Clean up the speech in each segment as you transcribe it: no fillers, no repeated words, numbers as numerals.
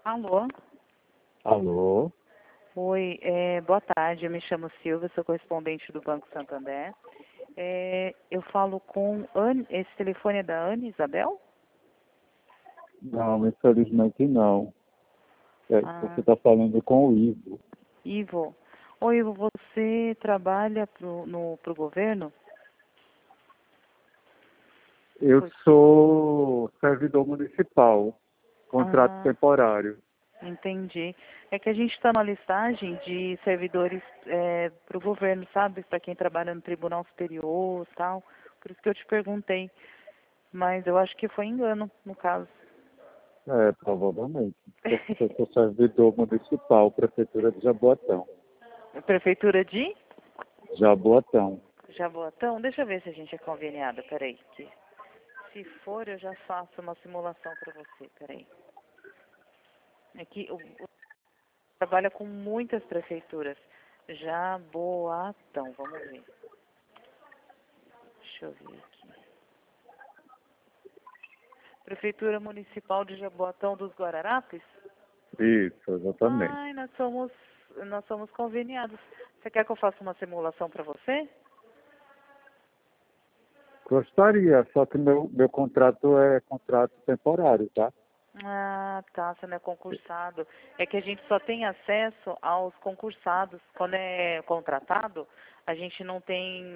Alô? Alô? Oi, boa tarde. Eu me chamo Silvia, sou correspondente do Banco Santander. Eu falo com esse telefone é da Ana Isabel? Não, infelizmente não. Você Ah, está falando com o Ivo. Ivo. Oi, Ivo, você trabalha pro governo? Eu Pois- sou servidor municipal, contrato Ah, temporário. entendi. É que a gente está na listagem de servidores para o governo, sabe? Para quem trabalha no Tribunal Superior e tal. Por isso que eu te perguntei. Mas eu acho que foi engano, no caso. Provavelmente. Eu sou servidor municipal, Prefeitura de Jaboatão. Prefeitura de Jaboatão. Jaboatão? Deixa eu ver se a gente é conveniada, peraí. Que se for, eu já faço uma simulação para você, peraí. É que o trabalha com muitas prefeituras. Jaboatão, vamos ver. Deixa eu ver aqui. Prefeitura Municipal de Jaboatão dos Guararapes? Isso, exatamente. Ai, nós somos conveniados. Você quer que eu faça uma simulação para você? Gostaria, só que meu contrato é contrato temporário, tá? Ah, tá, você não é concursado. É que a gente só tem acesso aos concursados. Quando é contratado, a gente não tem,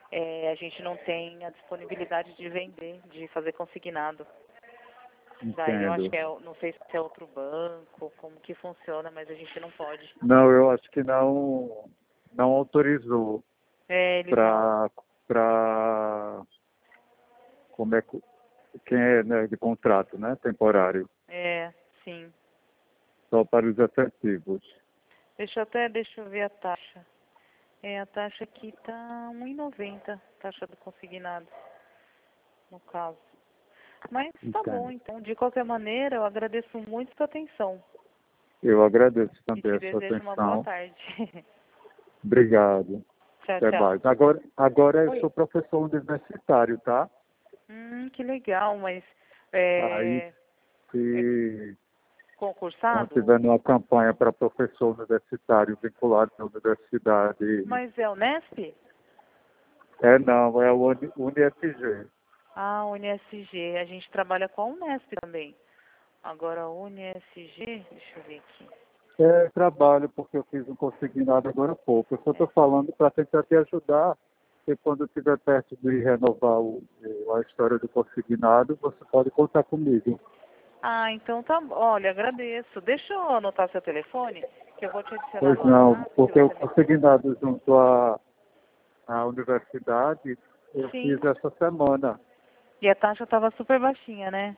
a disponibilidade de vender, de fazer consignado. Daí eu acho Entendo. que não sei se é outro banco, como que funciona, mas a gente não pode. Não, eu acho que não autorizou Eles não. para como é quem é, né, de contrato, né, temporário, Sim. só para os efetivos. Deixa eu ver a taxa. A taxa aqui tá 1,90, taxa do consignado, no caso. Mas tá bom, Entendo. então. De qualquer maneira, eu agradeço muito sua atenção Eu agradeço e também te a sua desejo uma boa atenção. tarde. Obrigado. Tchau, Até tchau. mais. Agora eu Oi. sou professor universitário, tá? Que legal, mas Aí, é, é se quando concursado? tiver uma campanha para professor universitário vinculado à universidade, Mas é Unesp? não, é o UniFG. Ah, UniSG. A gente trabalha com a Unesp também. Agora, a UniSG, deixa eu ver aqui. Trabalho porque eu fiz um consignado agora há pouco. Eu só estou falando para tentar te ajudar, e quando estiver perto de renovar a história do consignado, você pode contar comigo. Ah, então tá bom. Olha, agradeço. Deixa eu anotar seu telefone, que eu vou te adicionar Pois no não, WhatsApp, se porque o você me... consignado junto à universidade eu fiz Sim. essa semana. E a taxa estava super baixinha, né?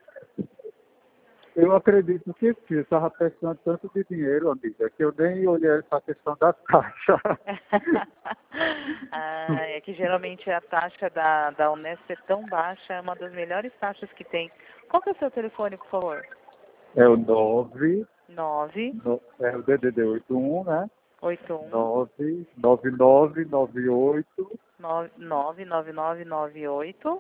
Eu acredito que sim, estava precisando tanto de dinheiro, amiga, que eu nem olhei essa questão da taxa. Ah, é que geralmente a taxa da Unesp é tão baixa, é uma das melhores taxas que tem. Qual que é o seu telefone, por favor? É o 9, Nove é o DDD 81, né? oito um 99998 99998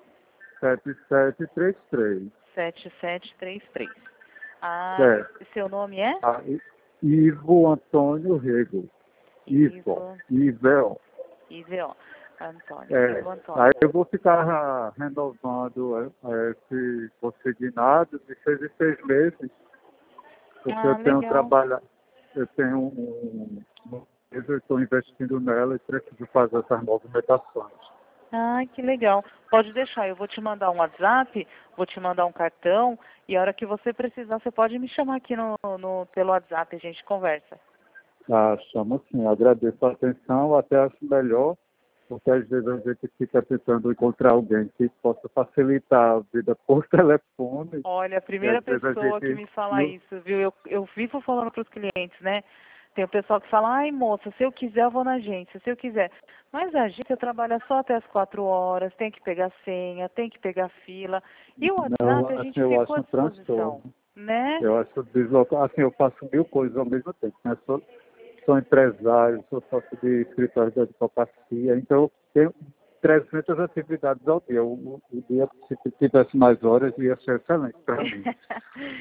7733. 7733. Ah, Certo. e seu nome é? Ivo Antônio Rego. Ivo. Ivo, Ivo. Ivo Antônio, É. Ivo Antônio. Aí eu vou ficar renovando esse consignado de 6 em 6 meses, porque eu Ah, tenho legal. trabalhado, eu tenho eu estou investindo nela e preciso fazer essas movimentações. Ah, que legal. Pode deixar, eu vou te mandar um WhatsApp, vou te mandar um cartão, e a hora que você precisar, você pode me chamar aqui pelo WhatsApp, a gente conversa. Ah, chamo sim, agradeço a atenção, até acho melhor, porque às vezes a gente fica tentando encontrar alguém que possa facilitar a vida por telefone, Olha, a e primeira às vezes a pessoa que gente me fala não, isso, viu? Eu vivo falando para os clientes, né? Tem o pessoal que fala, ai moça, se eu quiser eu vou na agência, se eu quiser. Mas a agência trabalha só até as 4 horas, tem que pegar senha, tem que pegar fila. E o não, WhatsApp a assim, gente eu ficou acho à um transtorno. disposição, né? Eu acho assim, eu faço 1000 coisas ao mesmo tempo, né? Sou empresário, sou sócio de escritório de advocacia, então eu tenho 300 atividades ao dia. O dia, se tivesse mais horas, ia ser excelente para mim.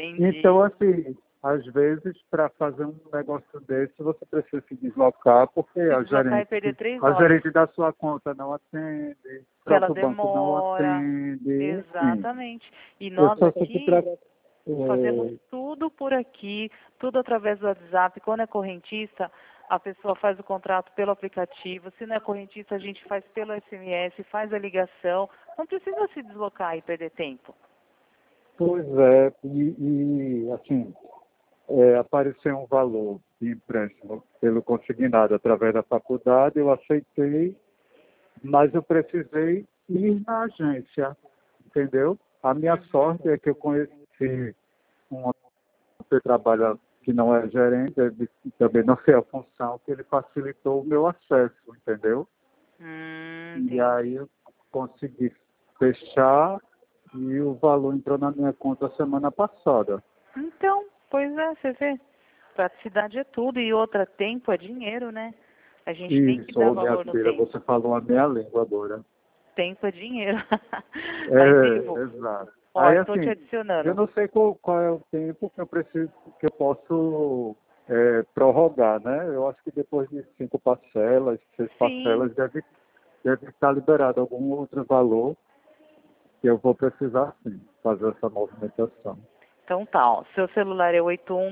Entendi. Então, assim, às vezes, para fazer um negócio desse, você precisa se deslocar, porque Se deslocar e perder 3 a horas. gerente da sua conta não atende, o Que ela próprio banco não demora. atende, enfim. Exatamente. E Eu nós só fico aqui para... fazemos tudo por aqui, tudo através do WhatsApp. Quando é correntista, a pessoa faz o contrato pelo aplicativo. Se não é correntista, a gente faz pelo SMS, faz a ligação. Não precisa se deslocar e perder tempo. Pois é, e assim, apareceu um valor de empréstimo pelo consignado através da faculdade, eu aceitei, mas eu precisei ir na agência, entendeu? A minha sorte é que eu conheci um que trabalha, que não é gerente, também não sei a função, que ele facilitou o meu acesso, entendeu? E Entendi. aí eu consegui fechar e o valor entrou na minha conta semana passada. Então, pois é, você vê. Praticidade é tudo e outra, tempo é dinheiro, né? A gente tem que Isso, dar ô minha valor no filha, tempo. você falou a minha língua agora. Tempo é dinheiro. Mas, Ivo, Exato. ó, Aí estou te assim, eu adicionando. não sei qual é o tempo que eu preciso, que eu posso prorrogar, né? Eu acho que depois de 5 parcelas, 6 Sim. parcelas, deve estar liberado algum outro valor que eu vou precisar sim fazer essa movimentação. Então tá, ó. Seu celular é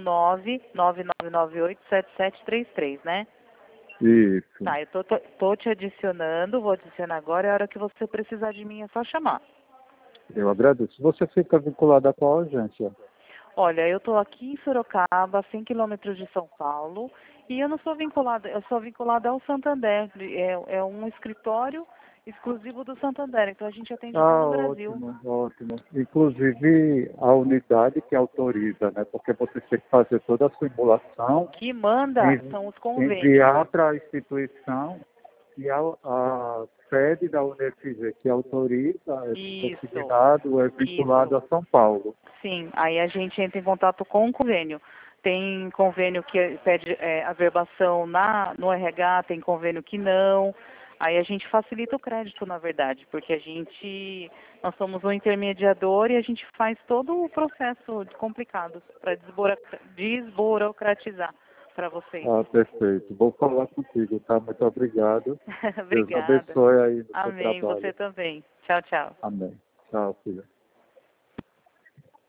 819-9998-7733, né? Isso. Tá, eu tô te adicionando, vou adicionar agora, é a hora que você precisar de mim é só chamar. Eu agradeço. Você fica vinculado a qual agência? Olha, eu tô aqui em Sorocaba, 100 quilômetros de São Paulo, e eu não sou vinculada, eu sou vinculada ao Santander, é um escritório exclusivo do Santander, então a gente atende todo Ah, o Brasil. ótimo, ótimo. Inclusive a unidade que autoriza, né? Porque você tem que fazer toda a simulação, Que manda são os convênios. enviar para a instituição e a sede da UNFG que autoriza esse Isso, consignado é vinculado isso. a São Paulo. Sim, aí a gente entra em contato com o convênio. Tem convênio que pede averbação no RH, tem convênio que não. Aí a gente facilita o crédito, na verdade, porque nós somos um intermediador e a gente faz todo o processo complicado para desburocratizar para vocês. Ah, perfeito. Vou falar contigo, tá? Muito obrigado. Deus Obrigada. abençoe aí no seu Amém, você trabalho. também. Tchau, tchau. Amém. Tchau, filha.